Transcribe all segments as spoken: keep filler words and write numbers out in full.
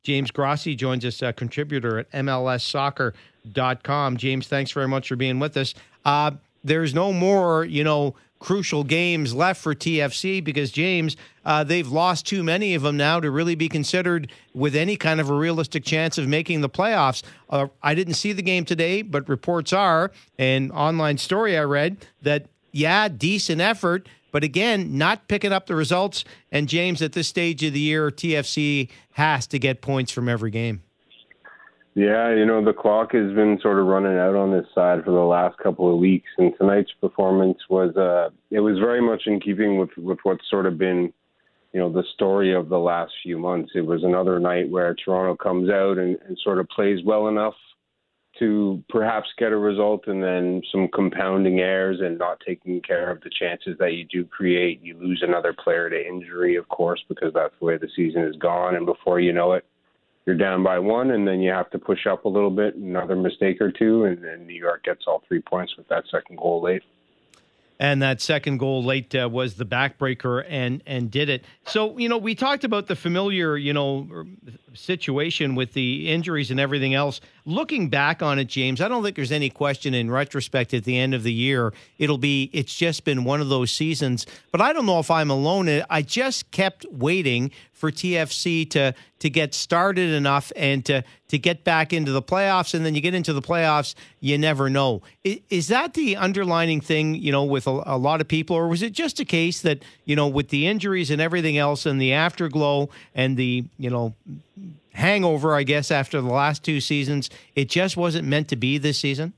James Grossi joins us, a contributor at M L S soccer dot com. James, thanks very much for being with us. Uh, there's no more, you know, crucial games left for T F C because, James, uh, they've lost too many of them now to really be considered with any kind of a realistic chance of making the playoffs. Uh, I didn't see the game today, but reports are, and online story I read, that, yeah, decent effort, but again, not picking up the results. And, James, at this stage of the year, T F C has to get points from every game. Yeah, you know, the clock has been sort of running out on this side for the last couple of weeks, and tonight's performance was uh, it was very much in keeping with, with what's sort of been, you know, the story of the last few months. It was another night where Toronto comes out and, and sort of plays well enough to perhaps get a result, and then some compounding errors and not taking care of the chances that you do create. You lose another player to injury, of course, because that's the way the season is gone, and before you know it, you're down by one, and then you have to push up a little bit, another mistake or two, and then New York gets all three points with that second goal late. And that second goal late uh, was the backbreaker and and did it. So, you know, we talked about the familiar, you know, situation with the injuries and everything else. Looking back on it, James, I don't think there's any question in retrospect at the end of the year, it'll be, it's just been one of those seasons. But I don't know if I'm alone in it. I just kept waiting for T F C to to get started enough and to to get back into the playoffs. And then you get into the playoffs, you never know. Is, is that the underlining thing, you know, with a, a lot of people? Or was it just a case that, you know, with the injuries and everything else and the afterglow and the, you know, hangover, I guess, after the last two seasons, it just wasn't meant to be this season?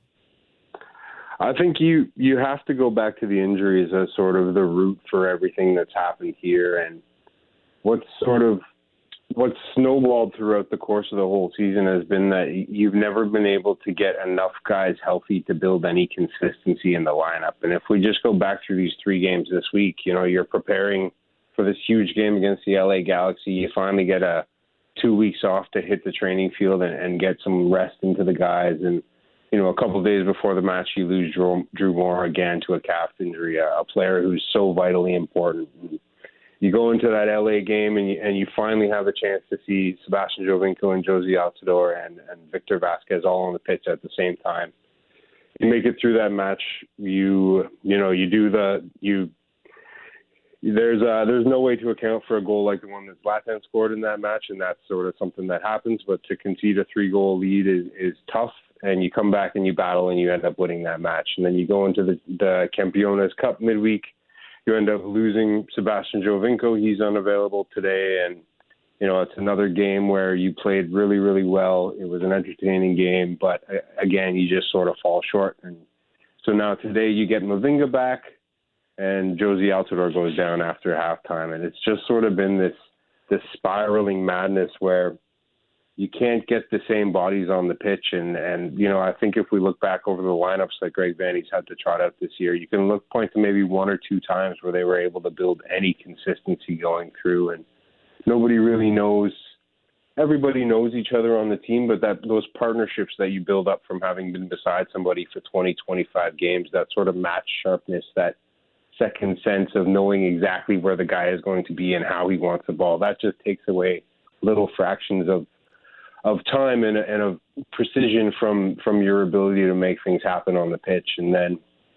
I think you, you have to go back to the injuries as sort of the root for everything that's happened here. And what's sort of what's snowballed throughout the course of the whole season has been that you've never been able to get enough guys healthy to build any consistency in the lineup. And if we just go back through these three games this week, you know, you're preparing for this huge game against the L A Galaxy. You finally get a two weeks off to hit the training field and, and get some rest into the guys. And, you know, a couple of days before the match, you lose Drew, Drew Moore again to a calf injury, a, a player who's so vitally important. You go into that L A game and you, and you finally have a chance to see Sebastian Giovinco and Jozy Altidore and, and Victor Vasquez all on the pitch at the same time. You make it through that match. You you know you do the you. There's uh, there's no way to account for a goal like the one that Zlatan scored in that match, and that's sort of something that happens. But to concede a three goal lead is is tough, and you come back and you battle and you end up winning that match. And then you go into the the Campeones Cup midweek. You end up losing Sebastian Giovinco. He's unavailable today. And, you know, it's another game where you played really, really well. It was an entertaining game. But, again, you just sort of fall short. And so now today you get Mavinga back, and Jozy Altidore goes down after halftime. And it's just sort of been this this spiraling madness where you can't get the same bodies on the pitch. And, and, you know, I think if we look back over the lineups that Greg Vanney's had to trot out this year, you can look point to maybe one or two times where they were able to build any consistency going through. And nobody really knows, everybody knows each other on the team, but that those partnerships that you build up from having been beside somebody for twenty, twenty-five games, that sort of match sharpness, that second sense of knowing exactly where the guy is going to be and how he wants the ball, that just takes away little fractions of of time and, and of precision from, from your ability to make things happen on the pitch. And then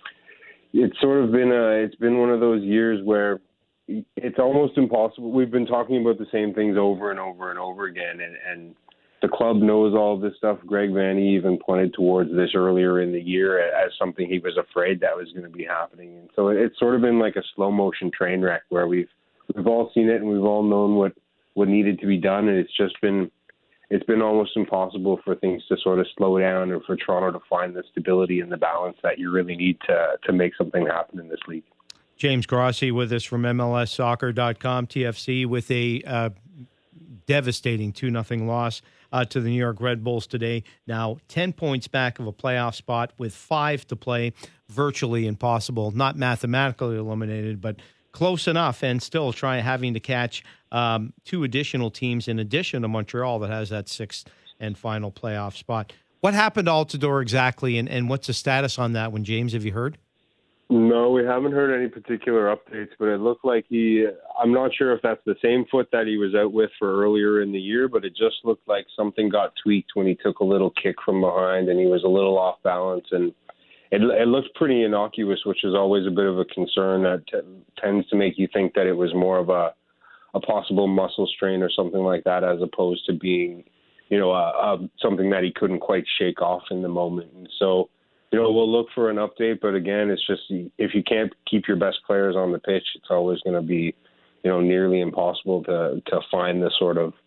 it's sort of been a, it's been one of those years where it's almost impossible. We've been talking about the same things over and over and over again. And, and the club knows all of this stuff. Greg Vanney even pointed towards this earlier in the year as something he was afraid that was going to be happening. And so it's sort of been like a slow motion train wreck where we've, we've all seen it and we've all known what, what needed to be done. And it's just been, it's been almost impossible for things to sort of slow down and for Toronto to find the stability and the balance that you really need to to make something happen in this league. James Grossi with us from M L S soccer dot com. T F C with a uh, devastating two nothing loss uh, to the New York Red Bulls today. Now ten points back of a playoff spot with five to play. Virtually impossible, not mathematically eliminated, but close enough, and still trying having to catch um, two additional teams in addition to Montreal that has that sixth and final playoff spot. What happened to Altidore exactly, and, and what's the status on that one, James? Have you heard? No, we haven't heard any particular updates, but it looked like he, I'm not sure if that's the same foot that he was out with for earlier in the year, but it just looked like something got tweaked when he took a little kick from behind and he was a little off balance. And it, it looked pretty innocuous, which is always a bit of a concern that t- tends to make you think that it was more of a, a possible muscle strain or something like that, as opposed to being, you know, a, a, something that he couldn't quite shake off in the moment. And so, you know, we'll look for an update, but again, it's just if you can't keep your best players on the pitch, it's always going to be, you know, nearly impossible to to find the sort of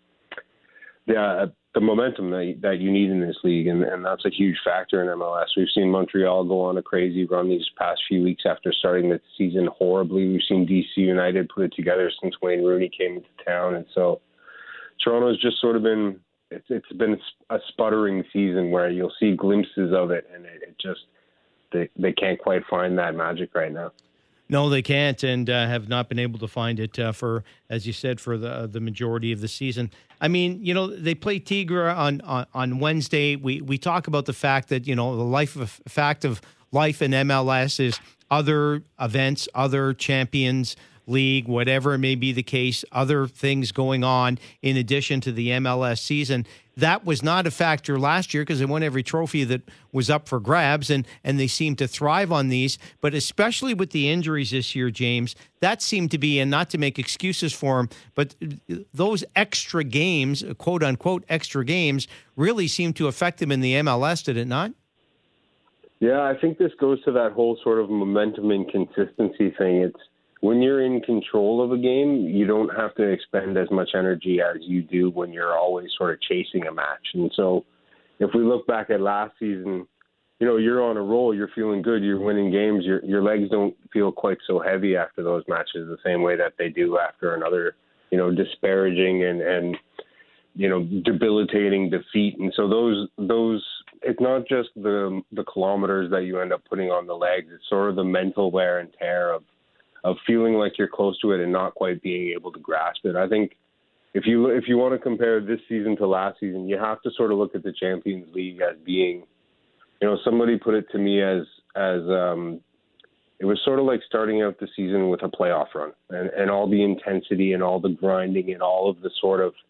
the the momentum that that you need in this league, and, and that's a huge factor in M L S. We've seen Montreal go on a crazy run these past few weeks after starting the season horribly. We've seen D C United put it together since Wayne Rooney came into town, and so Toronto's just sort of been. It's it's been a sputtering season where you'll see glimpses of it, and it, it just they they can't quite find that magic right now. No, they can't, and uh, have not been able to find it uh, for, as you said, for the the majority of the season. I mean, you know, they play Tigre on, on, on Wednesday. We we talk about the fact that, you know, the life of fact of life in M L S is other events, other champions league, whatever it may be the case, other things going on in addition to the M L S season. That was not a factor last year because they won every trophy that was up for grabs, and, and they seem to thrive on these. But especially with the injuries this year, James, that seemed to be, and not to make excuses for them, but those extra games, quote unquote, extra games, really seemed to affect them in the M L S, did it not? Yeah, I think this goes to that whole sort of momentum and consistency thing. It's when you're in control of a game, you don't have to expend as much energy as you do when you're always sort of chasing a match. And so if we look back at last season, you know, you're on a roll, you're feeling good, you're winning games, your your legs don't feel quite so heavy after those matches the same way that they do after another, you know, disparaging and, and you know, debilitating defeat. And so those those it's not just the the kilometers that you end up putting on the legs, it's sort of the mental wear and tear of of feeling like you're close to it and not quite being able to grasp it. I think if you if you want to compare this season to last season, you have to sort of look at the Champions League as being, you know, somebody put it to me as as um, it was sort of like starting out the season with a playoff run, and, and all the intensity and all the grinding and all of the sort of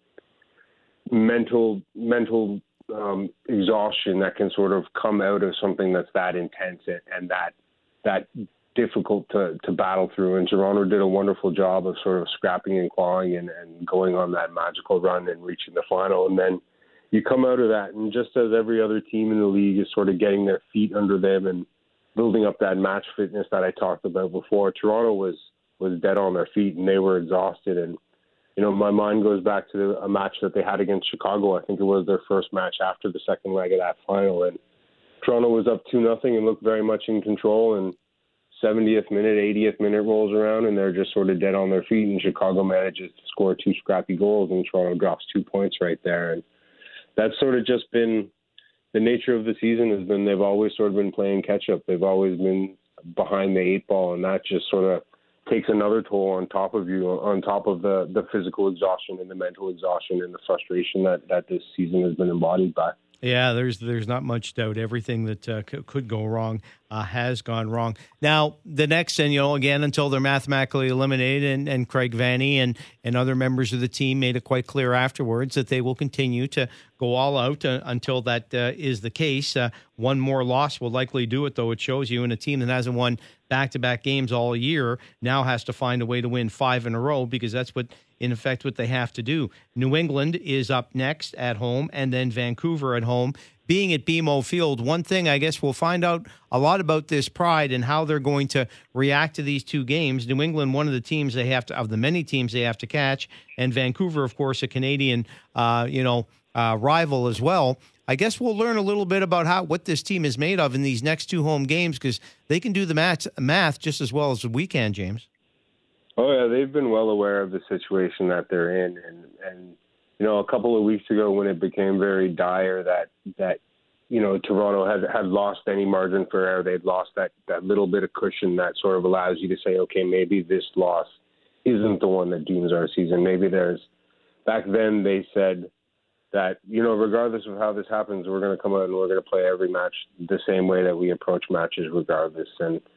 mental mental um, exhaustion that can sort of come out of something that's that intense and that that. difficult to, to battle through. And Toronto did a wonderful job of sort of scrapping and clawing and, and going on that magical run and reaching the final. And then you come out of that, and just as every other team in the league is sort of getting their feet under them and building up that match fitness that I talked about before, Toronto was, was dead on their feet and they were exhausted. And, you know, my mind goes back to a match that they had against Chicago. I think it was their first match after the second leg of that final. And Toronto was up two nothing and looked very much in control, and seventieth minute, eightieth minute rolls around, and they're just sort of dead on their feet, and Chicago manages to score two scrappy goals, and Toronto drops two points right there. And that's sort of just been the nature of the season. Has been they've always sort of been playing catch-up. They've always been behind the eight ball, and that just sort of takes another toll on top of you, on top of the, the physical exhaustion and the mental exhaustion and the frustration that, that this season has been embodied by. Yeah, there's there's not much doubt. Everything that uh, c- could go wrong uh, has gone wrong. Now, the next, and you know, again, until they're mathematically eliminated, and, and Craig Vanny and, and other members of the team made it quite clear afterwards that they will continue to go all out uh, until that uh, is the case. Uh, one more loss will likely do it, though. It shows you, and a team that hasn't won back-to-back games all year now has to find a way to win five in a row, because that's what, in effect, what they have to do. New England is up next at home, and then Vancouver at home. Being at B M O Field, one thing I guess we'll find out a lot about this Pride and how they're going to react to these two games. New England, one of the teams they have to, of the many teams they have to catch, and Vancouver, of course, a Canadian, uh, you know, uh, rival as well. I guess we'll learn a little bit about how what this team is made of in these next two home games, because they can do the math, math just as well as we can, James. Oh, yeah, they've been well aware of the situation that they're in. And, and you know, a couple of weeks ago when it became very dire that, that you know, Toronto had, had lost any margin for error, they'd lost that, that little bit of cushion that sort of allows you to say, okay, maybe this loss isn't the one that dooms our season. Maybe there's – back then they said that, you know, regardless of how this happens, we're going to come out and we're going to play every match the same way that we approach matches regardless. And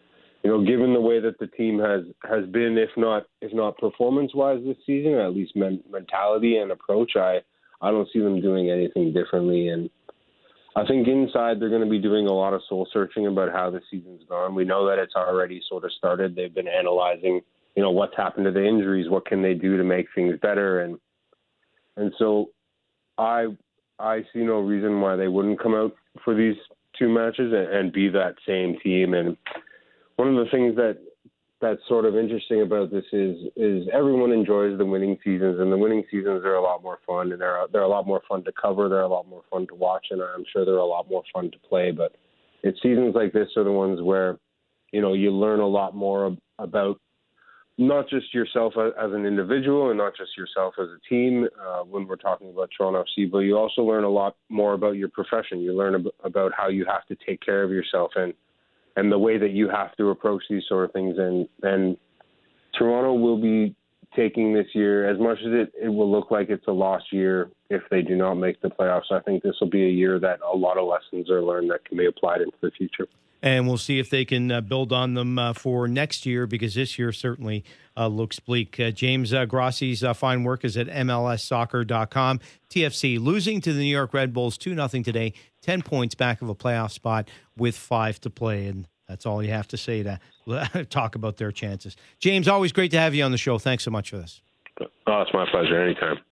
you know, given the way that the team has, has been, if not if not performance-wise this season, at least men, mentality and approach, I, I don't see them doing anything differently. And I think inside they're going to be doing a lot of soul-searching about how the season's gone. We know that it's already sort of started. They've been analyzing, you know, what's happened to the injuries, what can they do to make things better. And and so I I see no reason why they wouldn't come out for these two matches and, and be that same team. And one of the things that that's sort of interesting about this is is everyone enjoys the winning seasons, and the winning seasons are a lot more fun, and they're they're a lot more fun to cover. They're a lot more fun to watch, and I'm sure they're a lot more fun to play. But it's seasons like this are the ones where, you know, you learn a lot more about not just yourself as an individual and not just yourself as a team uh, when we're talking about Toronto F C, but you also learn a lot more about your profession. You learn ab- about how you have to take care of yourself and and the way that you have to approach these sort of things. And, and Toronto will be taking this year, as much as it, it will look like it's a lost year if they do not make the playoffs. I think this will be a year that a lot of lessons are learned that can be applied into the future. And we'll see if they can uh, build on them uh, for next year, because this year certainly uh, looks bleak. Uh, James uh, Grossi's uh, fine work is at M L S soccer dot com. T F C losing to the New York Red Bulls two nothing today, ten points back of a playoff spot with five to play. And that's all you have to say to talk about their chances. James, always great to have you on the show. Thanks so much for this. Oh, it's my pleasure. Anytime.